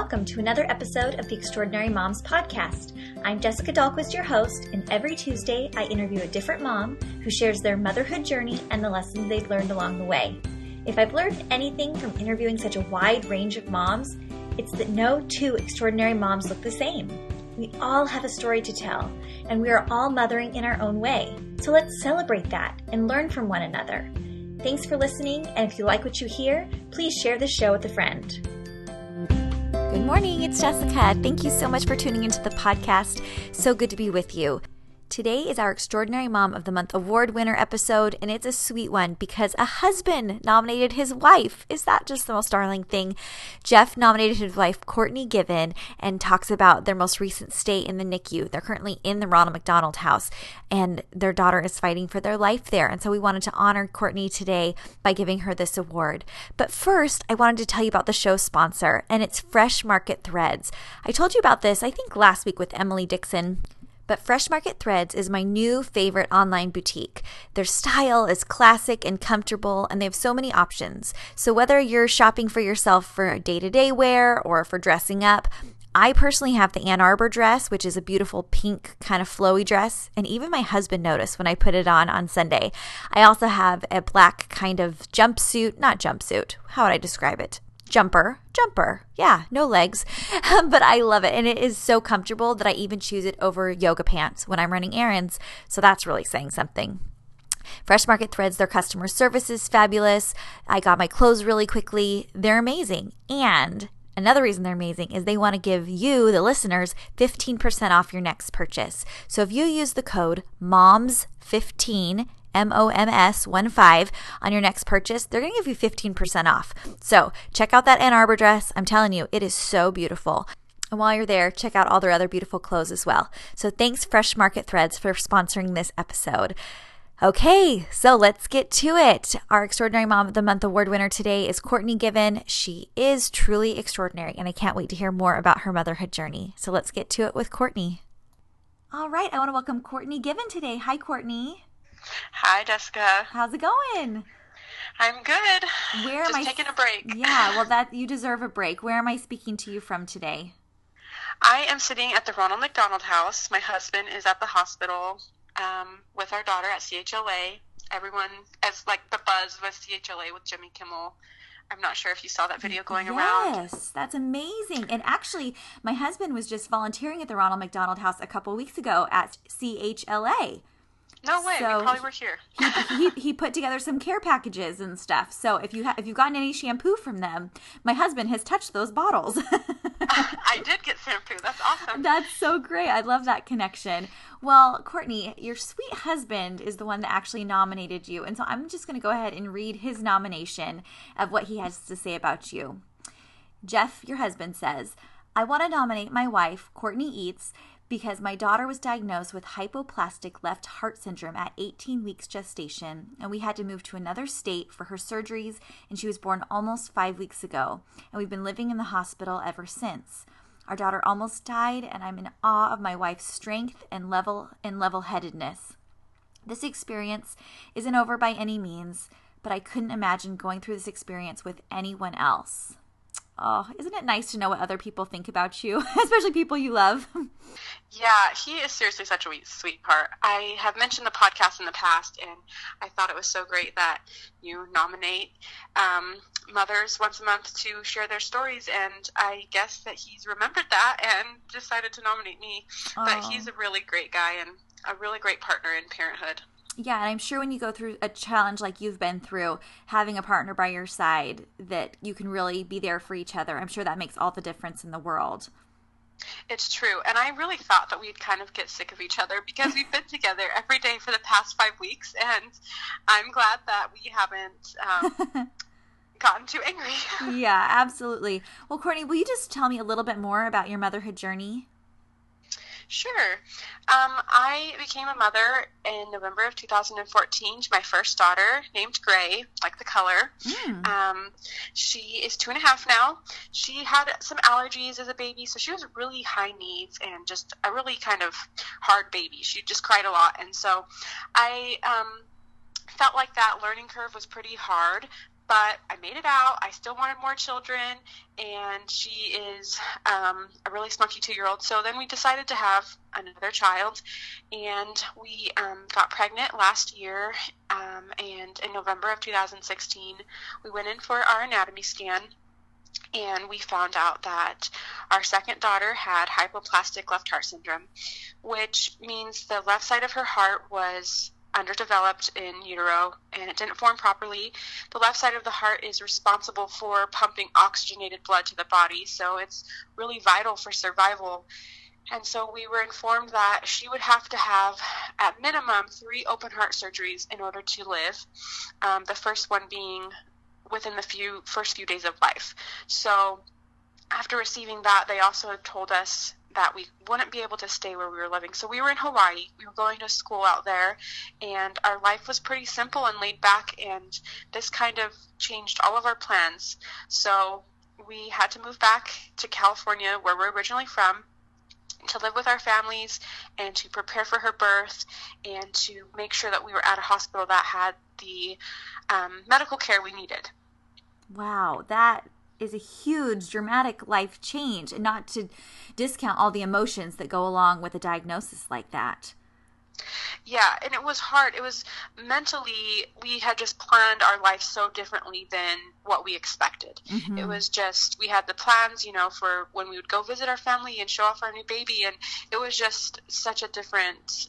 welcome to another episode of the Extraordinary Moms Podcast. I'm Jessica Dahlquist, your host, and every Tuesday I interview a different mom who shares their motherhood journey and the lessons they've learned along the way. If I've learned anything from interviewing such a wide range of moms, it's that no two extraordinary moms look the same. We all have a story to tell, and we are all mothering in our own way. So let's celebrate that and learn from one another. Thanks for listening, and if you like what you hear, please share this show with a friend. Good morning, it's Jessica. Thank you so much for tuning into the podcast. So good to be with you. Today is our Extraordinary Mom of the Month award winner episode, and it's a sweet one because a husband nominated his wife. Is that just the most darling thing? Jeff nominated his wife, Courtney Given, and talks about their most recent stay in the NICU. They're currently in the Ronald McDonald House, and their daughter is fighting for their life there. And so we wanted to honor Courtney today by giving her this award. But first, I wanted to tell you about the show's sponsor, and it's Fresh Market Threads. I told you about this, I think, last week with Emily Dixon. But Fresh Market Threads is my new favorite online boutique. Their style is classic and comfortable, and they have so many options. So whether you're shopping for yourself for day-to-day wear or for dressing up, I personally have the Ann Arbor dress, which is a beautiful pink kind of flowy dress, and even my husband noticed when I put it on Sunday. I also have a black kind of not jumpsuit, how would I describe it? Jumper. Yeah, no legs, but I love it. And it is so comfortable that I even choose it over yoga pants when I'm running errands. So that's really saying something. Fresh Market Threads, their customer service is fabulous. I got my clothes really quickly. They're amazing. And another reason they're amazing is they want to give you, the listeners, 15% off your next purchase. So if you use the code MOMS15, MOMS15 on your next purchase, they're going to give you 15% off. So check out that Ann Arbor dress. I'm telling you, it is so beautiful. And while you're there, check out all their other beautiful clothes as well. So thanks, Fresh Market Threads, for sponsoring this episode. Okay, so let's get to it. Our Extraordinary Mom of the Month award winner today is Courtney Given. She is truly extraordinary, and I can't wait to hear more about her motherhood journey. So let's get to it with Courtney. All right, I want to welcome Courtney Given today. Hi, Courtney. Hi, Jessica. How's it going? I'm good. Just taking a break. Yeah, well, you deserve a break. Where am I speaking to you from today? I am sitting at the Ronald McDonald House. My husband is at the hospital with our daughter at CHLA. Everyone, as like the buzz with CHLA with Jimmy Kimmel. I'm not sure if you saw that video going around. Yes, that's amazing. And actually, my husband was just volunteering at the Ronald McDonald House a couple weeks ago at CHLA. No way, so we probably were here. he put together some care packages and stuff. So if you've gotten any shampoo from them, my husband has touched those bottles. I did get shampoo. That's awesome. That's so great. I love that connection. Well, Courtney, your sweet husband is the one that actually nominated you. And so I'm just going to go ahead and read his nomination of what he has to say about you. Jeff, your husband, says, I want to nominate my wife, Courtney Eats, because my daughter was diagnosed with hypoplastic left heart syndrome at 18 weeks gestation, and we had to move to another state for her surgeries, and she was born almost 5 weeks ago, and we've been living in the hospital ever since. Our daughter almost died, and I'm in awe of my wife's strength and level-headedness. This experience isn't over by any means, but I couldn't imagine going through this experience with anyone else. Oh, isn't it nice to know what other people think about you, especially people you love? Yeah, he is seriously such a sweetheart. I have mentioned the podcast in the past, and I thought it was so great that you nominate mothers once a month to share their stories, and I guess that he's remembered that and decided to nominate me. Oh. But he's a really great guy and a really great partner in parenthood. Yeah, and I'm sure when you go through a challenge like you've been through, having a partner by your side that you can really be there for each other, I'm sure that makes all the difference in the world. It's true, and I really thought that we'd kind of get sick of each other because we've been together every day for the past 5 weeks, and I'm glad that we haven't gotten too angry. Yeah, absolutely. Well, Courtney, will you just tell me a little bit more about your motherhood journey? Sure. I became a mother in November of 2014 to my first daughter named Gray, like the color. She is 2.5 now. She had some allergies as a baby, so she was really high needs and just a really kind of hard baby. She just cried a lot. And so I felt like that learning curve was pretty hard, But I made it out. I still wanted more children, and she is a really spunky 2-year-old. So then we decided to have another child, and we got pregnant last year, and in November of 2016, we went in for our anatomy scan, and we found out that our second daughter had hypoplastic left heart syndrome, which means the left side of her heart was underdeveloped in utero, and it didn't form properly. The left side of the heart is responsible for pumping oxygenated blood to the body, so it's really vital for survival. And so we were informed that she would have to have, at minimum, 3 open heart surgeries in order to live, the first one being within the first few days of life. So after receiving that, they also told us that we wouldn't be able to stay where we were living. So we were in Hawaii. We were going to school out there, and our life was pretty simple and laid back, and this kind of changed all of our plans. So we had to move back to California, where we're originally from, to live with our families and to prepare for her birth and to make sure that we were at a hospital that had the medical care we needed. Wow, that is a huge, dramatic life change, and not to discount all the emotions that go along with a diagnosis like that. Yeah, and it was hard. It was mentally, we had just planned our life so differently than what we expected. Mm-hmm. It was just, we had the plans, for when we would go visit our family and show off our new baby, and it was just such a different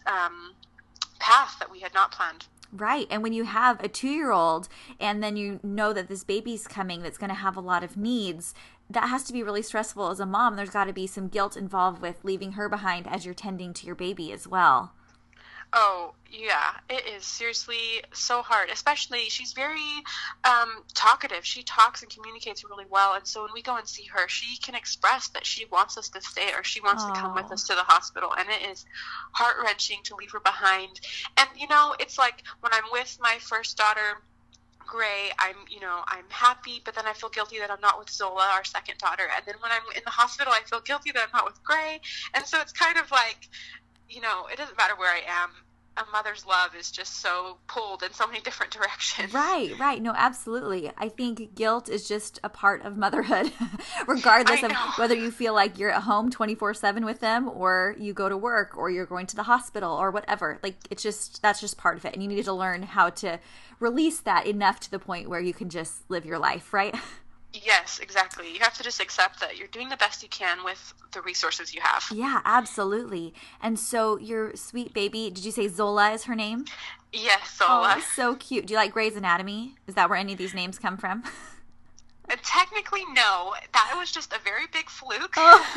path that we had not planned. Right. And when you have a 2-year-old and then you know that this baby's coming that's going to have a lot of needs, that has to be really stressful as a mom. There's got to be some guilt involved with leaving her behind as you're tending to your baby as well. Oh, yeah. It is seriously so hard. Especially, she's very talkative. She talks and communicates really well. And so when we go and see her, she can express that she wants us to stay or she wants to come with us to the hospital. And it is heart-wrenching to leave her behind. And, it's like when I'm with my first daughter, Gray, I'm happy, but then I feel guilty that I'm not with Zola, our second daughter. And then when I'm in the hospital, I feel guilty that I'm not with Gray. And so it's kind of like, it doesn't matter where I am. A mother's love is just so pulled in so many different directions. Right. No, absolutely. I think guilt is just a part of motherhood, regardless of whether you feel like you're at home 24/7 with them, or you go to work, or you're going to the hospital, or whatever. Like, that's just part of it. And you need to learn how to release that enough to the point where you can just live your life, right? Yes, exactly. You have to just accept that you're doing the best you can with the resources you have. Yeah, absolutely. And so your sweet baby, did you say Zola is her name? Yes, Zola. Oh, so cute. Do you like Grey's Anatomy? Is that where any of these names come from? Technically, no. That was just a very big fluke.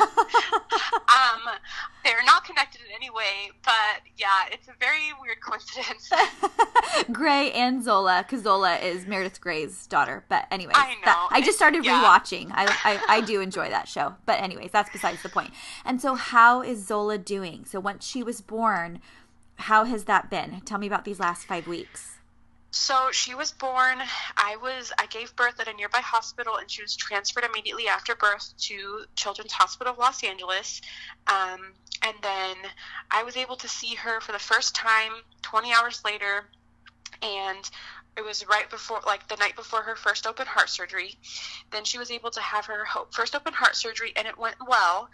They're not connected in any way, but yeah, it's a very weird coincidence. Grey and Zola, because Zola is Meredith Grey's daughter. But anyways, I know. I just started rewatching. I do enjoy that show. But anyways, that's besides the point. And so how is Zola doing? So once she was born, how has that been? Tell me about these last 5 weeks. So she was born, I gave birth at a nearby hospital, and she was transferred immediately after birth to Children's Hospital of Los Angeles. And then I was able to see her for the first time 20 hours later, and it was right before, the night before her first open heart surgery. Then she was able to have her first open heart surgery, and it went well.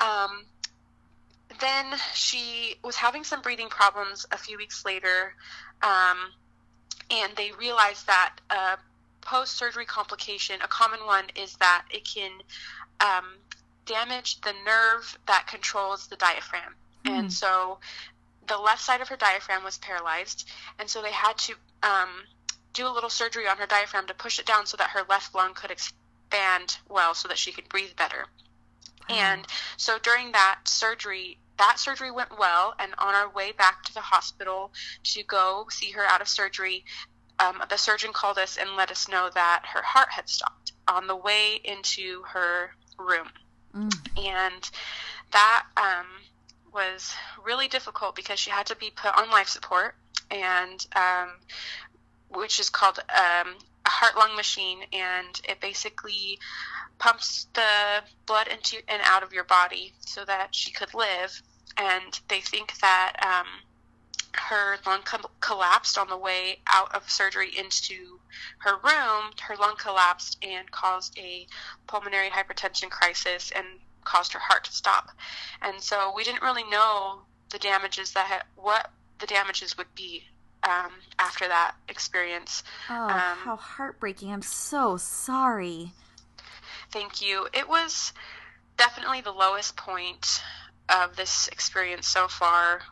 Then she was having some breathing problems a few weeks later, and they realized that a post-surgery complication, a common one, is that it can damage the nerve that controls the diaphragm. Mm. And so the left side of her diaphragm was paralyzed, and so they had to do a little surgery on her diaphragm to push it down so that her left lung could expand well so that she could breathe better. Wow. And so during that surgery went well, and on our way back to the hospital to go see her out of surgery, the surgeon called us and let us know that her heart had stopped on the way into her room. Mm. And that was really difficult because she had to be put on life support, and which is called a heart-lung machine, and it basically pumps the blood into and out of your body so that she could live. And they think that her lung collapsed on the way out of surgery into her room. Her lung collapsed and caused a pulmonary hypertension crisis and caused her heart to stop. And so we didn't really know the damages what the damages would be after that experience. Oh, how heartbreaking. I'm so sorry. Thank you. It was definitely the lowest point of this experience so far.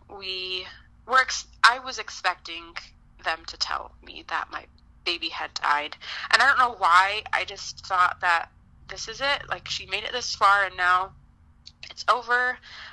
I was expecting them to tell me that my baby had died. And I don't know why. I just thought that this is it. Like, she made it this far and now it's over.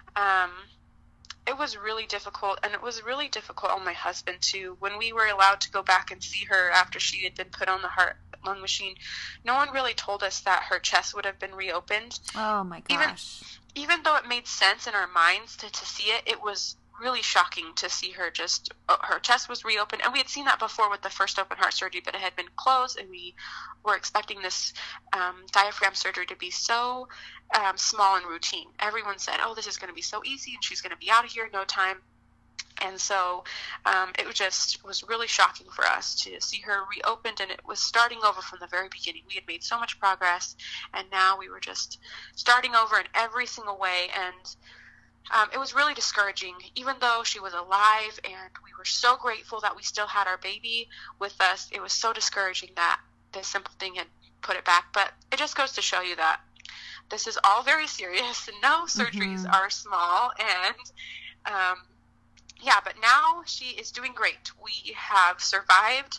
It was really difficult, and it was really difficult on my husband too. When we were allowed to go back and see her after she had been put on the heart-lung machine, no one really told us that her chest would have been reopened. Oh my gosh. Even though it made sense in our minds to see it, it was really shocking to see her her chest was reopened. And we had seen that before with the first open heart surgery, but it had been closed, and we were expecting this diaphragm surgery to be so small and routine. Everyone said, oh, this is going to be so easy and she's going to be out of here in no time. And so it was really shocking for us to see her reopened, and it was starting over from the very beginning. We had made so much progress, and now we were just starting over in every single way. And it was really discouraging, even though she was alive and we were so grateful that we still had our baby with us. It was so discouraging that this simple thing had put it back. But it just goes to show you that this is all very serious, and no surgeries are small. And but now she is doing great. We have survived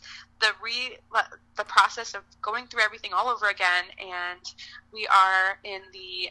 the process of going through everything all over again, and we are in the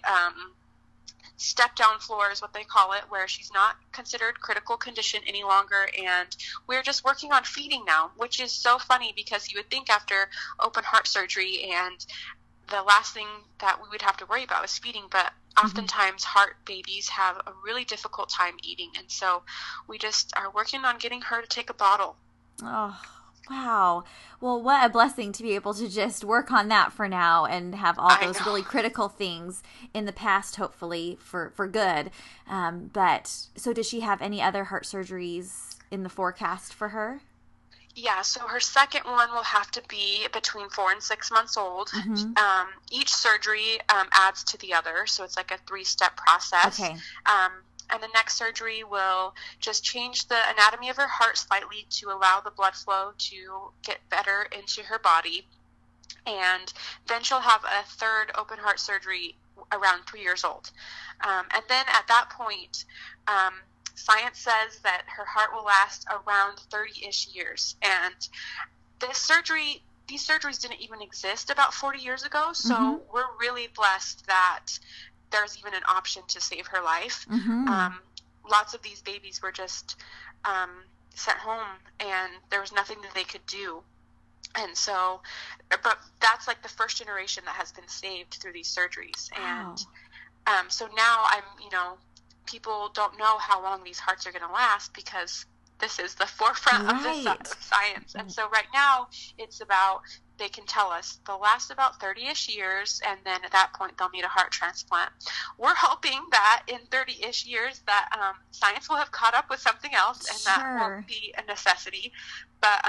step down floor is what they call it, where she's not considered critical condition any longer, and we're just working on feeding now, which is so funny because you would think after open heart surgery and the last thing that we would have to worry about is feeding, but oftentimes heart babies have a really difficult time eating, and so we just are working on getting her to take a bottle. Oh, wow. Well, what a blessing to be able to just work on that for now and have all those really critical things in the past, hopefully, for good. But so does she have any other heart surgeries in the forecast for her? Yeah, so her second one will have to be between 4 and 6 months old. Each surgery adds to the other, so it's like a 3-step process. Okay. And the next surgery will just change the anatomy of her heart slightly to allow the blood flow to get better into her body. And then she'll have a third open heart surgery around 3 years old. And then at that point, science says that her heart will last around 30-ish years. And these surgeries didn't even exist about 40 years ago, so we're really blessed that there's even an option to save her life. Lots of these babies were just sent home, and there was nothing that they could do. And so, but that's like the first generation that has been saved through these surgeries. Wow. And so now people don't know how long these hearts are going to last because this is the forefront of science. And so right now it's about, they can tell us they'll last about 30-ish years, and then at that point they'll need a heart transplant. We're hoping that in 30-ish years that science will have caught up with something else, and that won't be a necessity. But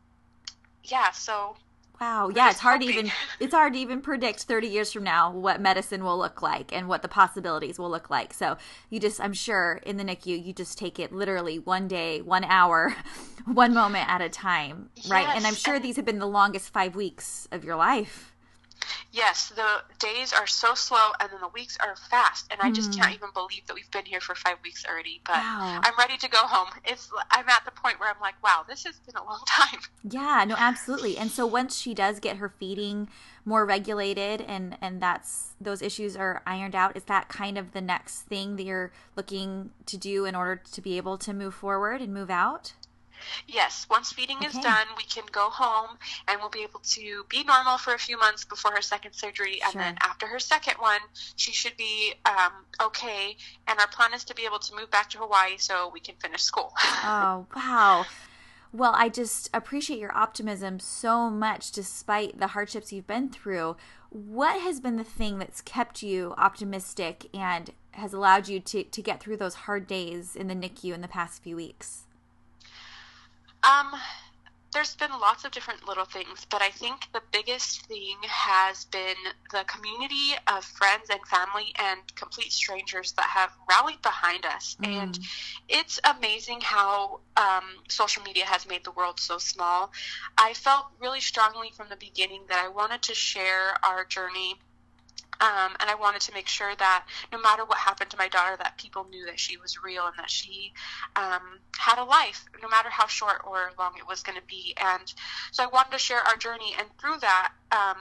so wow, yeah, it's hard to even predict 30 years from now what medicine will look like and what the possibilities will look like. So I'm sure in the NICU, you just take it literally one day, 1 hour, one moment at a time, right? Yes, and I'm sure these have been the longest 5 weeks of your life. Yes, the days are so slow, and then the weeks are fast, and I just can't even believe that we've been here for 5 weeks already, but wow. I'm ready to go home. I'm at the point where I'm like, wow, this has been a long time. Yeah, no, absolutely. And so once she does get her feeding more regulated and those issues are ironed out, is that kind of the next thing that you're looking to do in order to be able to move forward and move out? Yes, once feeding is done, we can go home and we'll be able to be normal for a few months before her second surgery. And then after her second one, she should be okay. And our plan is to be able to move back to Hawaii so we can finish school. Oh, wow. Well, I just appreciate your optimism so much despite the hardships you've been through. What has been the thing that's kept you optimistic and has allowed you to get through those hard days in the NICU in the past few weeks? Um, there's been lots of different little things, but I think the biggest thing has been the community of friends and family and complete strangers that have rallied behind us. And it's amazing how social media has made the world so small. I felt really strongly from the beginning that I wanted to share our journey. And I wanted to make sure that no matter what happened to my daughter, that people knew that she was real and that she had a life, no matter how short or long it was going to be. And so I wanted to share our journey. And through that,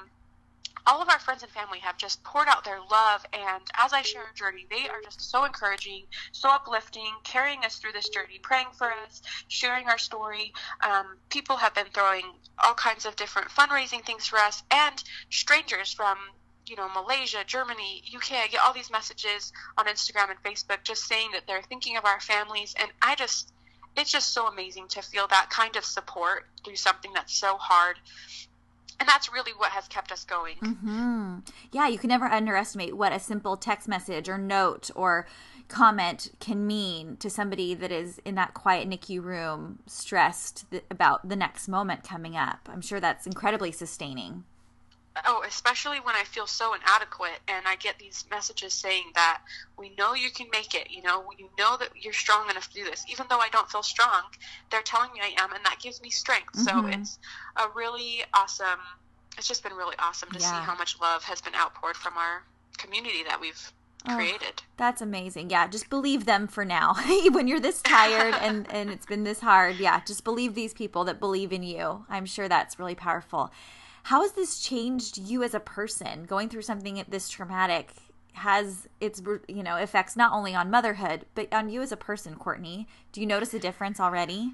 all of our friends and family have just poured out their love. And as I share our journey, they are just so encouraging, so uplifting, carrying us through this journey, praying for us, sharing our story. People have been throwing all kinds of different fundraising things for us, and strangers from Malaysia, Germany, UK. I get all these messages on Instagram and Facebook just saying that they're thinking of our families. And it's just so amazing to feel that kind of support through something that's so hard. And that's really what has kept us going. Mm-hmm. Yeah, you can never underestimate what a simple text message or note or comment can mean to somebody that is in that quiet NICU room, stressed about the next moment coming up. I'm sure that's incredibly sustaining. Oh, especially when I feel so inadequate and I get these messages saying that we know you can make it, you know that you're strong enough to do this. Even though I don't feel strong, they're telling me I am, and that gives me strength. So it's a really awesome, it's just been really awesome to see how much love has been outpoured from our community that we've created. That's amazing. Yeah, just believe them for now. When you're this tired and it's been this hard, just believe these people that believe in you. I'm sure that's really powerful. How has this changed you as a person? Going through something this traumatic has its effects not only on motherhood, but on you as a person, Courtney. Do you notice a difference already?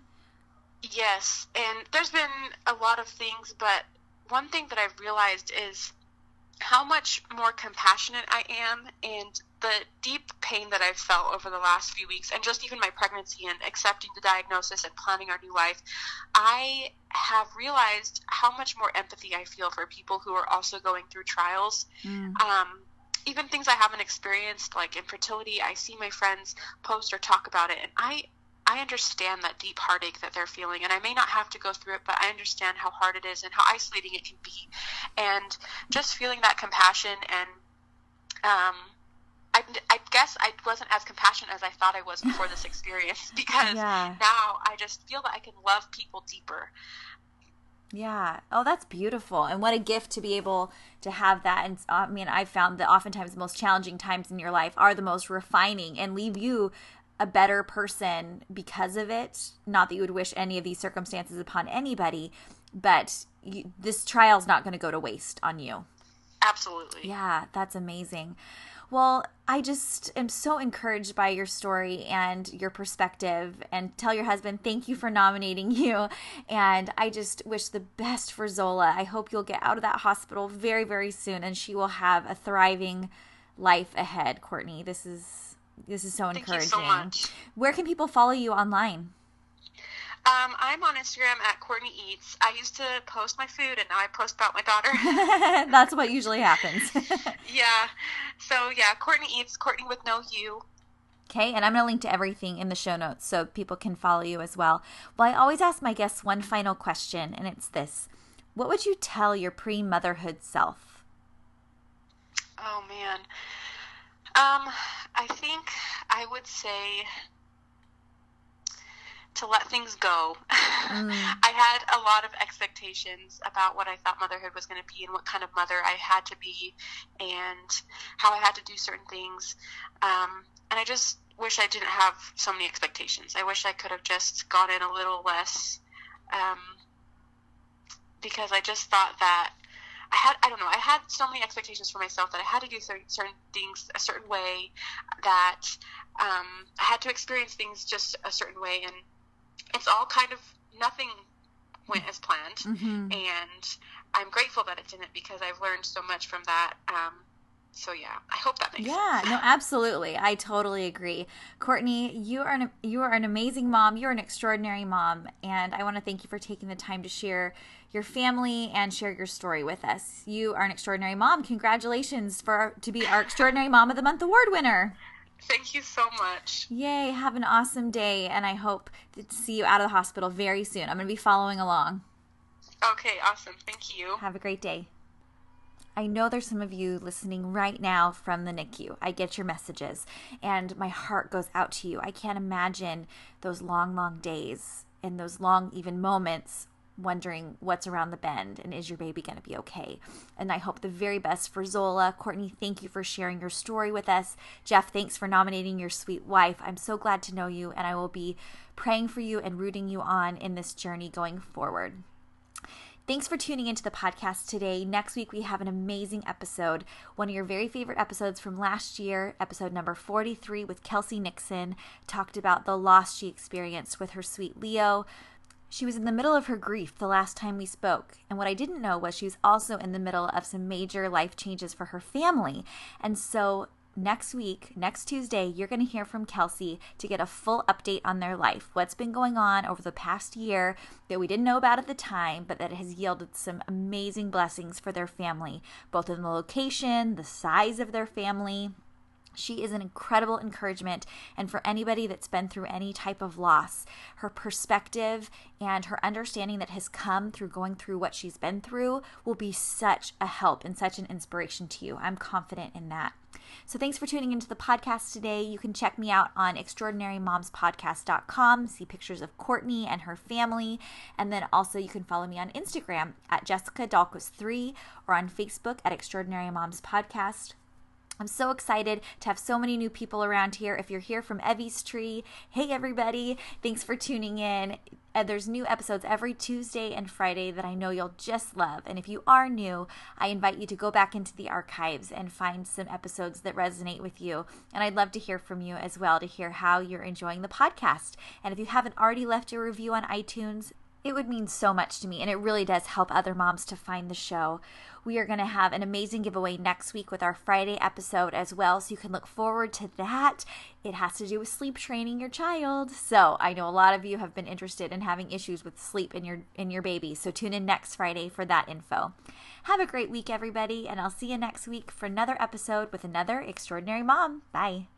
Yes, and there's been a lot of things, but one thing that I've realized is how much more compassionate I am, and the deep pain that I've felt over the last few weeks, and just even my pregnancy and accepting the diagnosis and planning our new life, I have realized how much more empathy I feel for people who are also going through trials. Even things I haven't experienced, like infertility, I see my friends post or talk about it, and I understand that deep heartache that they're feeling, and I may not have to go through it, but I understand how hard it is and how isolating it can be. And just feeling that compassion, and I guess I wasn't as compassionate as I thought I was before this experience, because now I just feel that I can love people deeper. Yeah. Oh, that's beautiful. And what a gift to be able to have that. And I mean, I've found that oftentimes the most challenging times in your life are the most refining and leave you a better person because of it. Not that you would wish any of these circumstances upon anybody, but this trial's not going to go to waste on you. Absolutely. Yeah, that's amazing. Well, I just am so encouraged by your story and your perspective, and tell your husband thank you for nominating you. And I just wish the best for Zola. I hope you'll get out of that hospital very, very soon, and she will have a thriving life ahead, Courtney. This is so encouraging. Thank you so much. Where can people follow you online? I'm on Instagram at Courtney Eats. I used to post my food, and now I post about my daughter. That's what usually happens. Yeah. So, Courtney Eats, Courtney with no U. Okay, and I'm going to link to everything in the show notes so people can follow you as well. Well, I always ask my guests one final question, and it's this. What would you tell your pre-motherhood self? Oh, man. I think I would say to let things go. I had a lot of expectations about what I thought motherhood was going to be and what kind of mother I had to be and how I had to do certain things. And I just wish I didn't have so many expectations. I wish I could have just gone in a little less, because I just thought that I had so many expectations for myself that I had to do certain things a certain way, that I had to experience things just a certain way, and it's all kind of, nothing went as planned, and I'm grateful that it didn't, because I've learned so much from that. So I hope that makes sense. Yeah, no, absolutely. I totally agree. Courtney, you are an amazing mom. You're an extraordinary mom, and I want to thank you for taking the time to share your family and share your story with us. You are an extraordinary mom. Congratulations to be our Extraordinary Mom of the Month award winner. Thank you so much. Yay, have an awesome day, and I hope to see you out of the hospital very soon. I'm going to be following along. Okay, awesome. Thank you. Have a great day. I know there's some of you listening right now from the NICU. I get your messages, and my heart goes out to you. I can't imagine those long, long days and those long, even moments wondering what's around the bend and is your baby going to be okay. And I hope the very best for Zola. Courtney, thank you for sharing your story with us. Jeff, thanks for nominating your sweet wife. I'm so glad to know you, and I will be praying for you and rooting you on in this journey going forward. Thanks for tuning into the podcast today. Next week, we have an amazing episode, one of your very favorite episodes from last year, episode number 43 with Kelsey Nixon, talked about the loss she experienced with her sweet Leo. She was in the middle of her grief the last time we spoke, and what I didn't know was she was also in the middle of some major life changes for her family. And so next week, next Tuesday, you're going to hear from Kelsey to get a full update on their life, what's been going on over the past year that we didn't know about at the time, but that has yielded some amazing blessings for their family, both in the location, the size of their family. She is an incredible encouragement, and for anybody that's been through any type of loss, her perspective and her understanding that has come through going through what she's been through will be such a help and such an inspiration to you. I'm confident in that. So thanks for tuning into the podcast today. You can check me out on extraordinarymomspodcast.com, see pictures of Courtney and her family, and then also you can follow me on Instagram at Jessica Dahlquist3 or on Facebook at Extraordinary Moms Podcast. I'm so excited to have so many new people around here. If you're here from Evie's Tree, hey everybody, thanks for tuning in. There's new episodes every Tuesday and Friday that I know you'll just love. And if you are new, I invite you to go back into the archives and find some episodes that resonate with you. And I'd love to hear from you as well, to hear how you're enjoying the podcast. And if you haven't already left a review on iTunes, it would mean so much to me, and it really does help other moms to find the show. We are going to have an amazing giveaway next week with our Friday episode as well, so you can look forward to that. It has to do with sleep training your child. So I know a lot of you have been interested in having issues with sleep in your baby, so tune in next Friday for that info. Have a great week, everybody, and I'll see you next week for another episode with another extraordinary mom. Bye.